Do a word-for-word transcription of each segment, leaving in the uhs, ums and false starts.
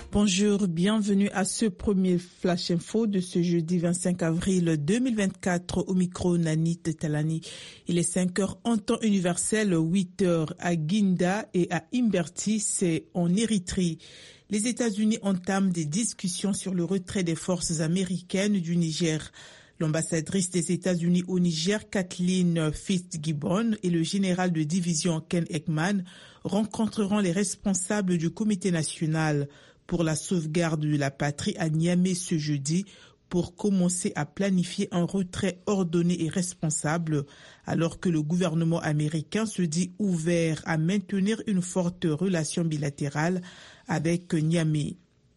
Bonjour, bienvenue à ce premier Flash Info de ce jeudi vingt-cinq avril deux mille vingt-quatre. Au micro, Nanit Talani. Il est cinq heures en temps universel, huit heures à Guinda et à Imberti, c'est en Érythrée. Les États-Unis entament des discussions sur le retrait des forces américaines du Niger. L'ambassadrice des États-Unis au Niger, Kathleen Fitzgibbon, et le général de division Ken Ekman rencontreront les responsables du Comité national pour la sauvegarde de la patrie à Niamey ce jeudi pour commencer à planifier un retrait ordonné et responsable, alors que le gouvernement américain se dit ouvert à maintenir une forte relation bilatérale avec Niamey.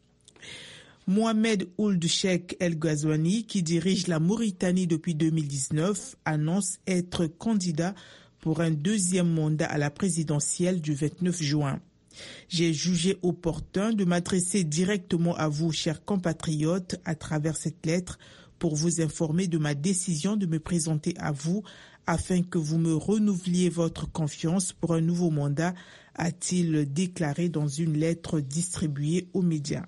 Mohamed Ould Cheikh El Ghazouani, qui dirige la Mauritanie depuis deux mille dix-neuf, annonce être candidat pour un deuxième mandat à la présidentielle du vingt-neuf juin. J'ai jugé opportun de m'adresser directement à vous, chers compatriotes, à travers cette lettre pour vous informer de ma décision de me présenter à vous afin que vous me renouveliez votre confiance pour un nouveau mandat, a-t-il déclaré dans une lettre distribuée aux médias.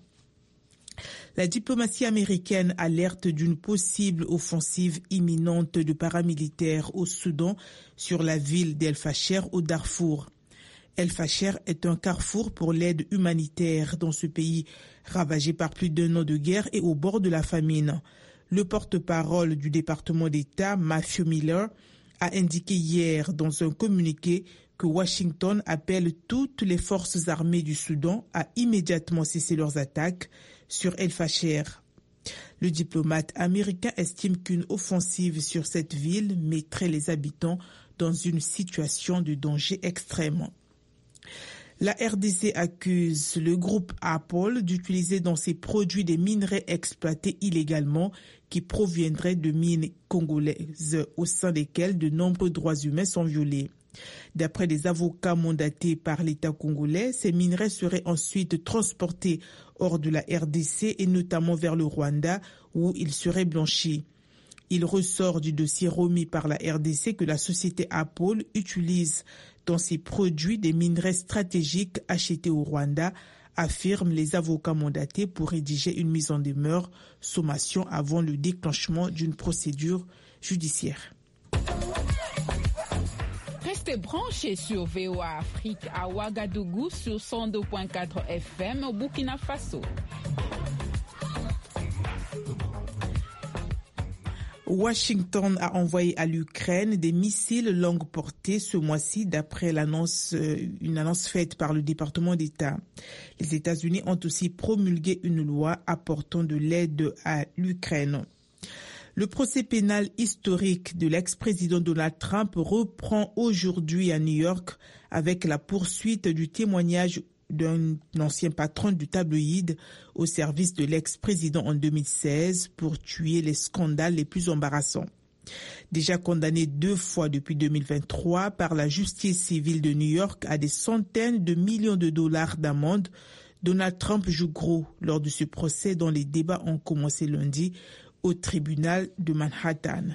La diplomatie américaine alerte d'une possible offensive imminente de paramilitaires au Soudan sur la ville d'El Fasher au Darfour. El Fasher est un carrefour pour l'aide humanitaire dans ce pays ravagé par plus d'un an de guerre et au bord de la famine. Le porte-parole du département d'État, Matthew Miller, a indiqué hier dans un communiqué que Washington appelle toutes les forces armées du Soudan à immédiatement cesser leurs attaques sur El Fasher. Le diplomate américain estime qu'une offensive sur cette ville mettrait les habitants dans une situation de danger extrême. La R D C accuse le groupe Apple d'utiliser dans ses produits des minerais exploités illégalement qui proviendraient de mines congolaises au sein desquelles de nombreux droits humains sont violés. D'après des avocats mandatés par l'État congolais, ces minerais seraient ensuite transportés hors de la R D C et notamment vers le Rwanda où ils seraient blanchis. Il ressort du dossier remis par la R D C que la société Apple utilise dans ses produits des minerais stratégiques achetés au Rwanda, affirment les avocats mandatés pour rédiger une mise en demeure, sommation avant le déclenchement d'une procédure judiciaire. Restez branchés sur V O A Afrique à Ouagadougou sur cent deux virgule quatre F M au Burkina Faso. Washington a envoyé à l'Ukraine des missiles longue portée ce mois-ci, d'après l'annonce, une annonce faite par le département d'État. Les États-Unis ont aussi promulgué une loi apportant de l'aide à l'Ukraine. Le procès pénal historique de l'ex-président Donald Trump reprend aujourd'hui à New York avec la poursuite du témoignage d'un ancien patron du tabloïd au service de l'ex-président en deux mille seize pour tuer les scandales les plus embarrassants. Déjà condamné deux fois depuis deux mille vingt-trois par la justice civile de New York à des centaines de millions de dollars d'amende, Donald Trump joue gros lors de ce procès dont les débats ont commencé lundi au tribunal de Manhattan.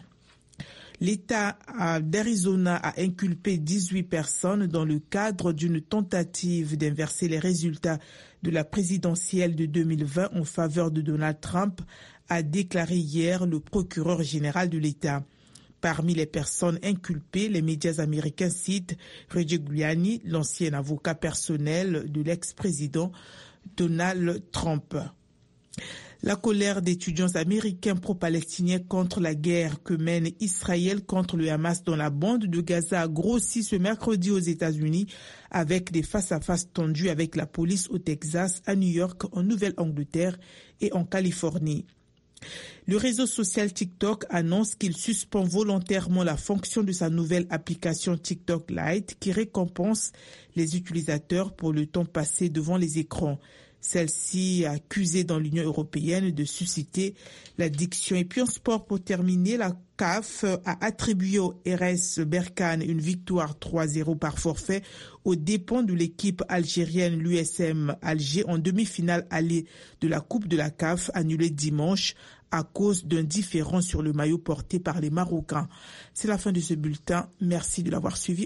L'État d'Arizona a inculpé dix-huit personnes dans le cadre d'une tentative d'inverser les résultats de la présidentielle de deux mille vingt en faveur de Donald Trump, a déclaré hier le procureur général de l'État. Parmi les personnes inculpées, les médias américains citent Rudy Giuliani, l'ancien avocat personnel de l'ex-président Donald Trump. La colère d'étudiants américains pro-palestiniens contre la guerre que mène Israël contre le Hamas dans la bande de Gaza a grossi ce mercredi aux États-Unis avec des face-à-face tendus avec la police au Texas, à New York, en Nouvelle-Angleterre et en Californie. Le réseau social TikTok annonce qu'il suspend volontairement la fonction de sa nouvelle application TikTok Lite qui récompense les utilisateurs pour le temps passé devant les écrans. Celle-ci accusée dans l'Union européenne de susciter l'addiction. Et puis en sport, pour terminer, la C A F a attribué au R S Berkane une victoire trois zéro par forfait aux dépens de l'équipe algérienne l'U S M Alger en demi-finale allée de la Coupe de la C A F annulée dimanche à cause d'un différend sur le maillot porté par les Marocains. C'est la fin de ce bulletin. Merci de l'avoir suivi.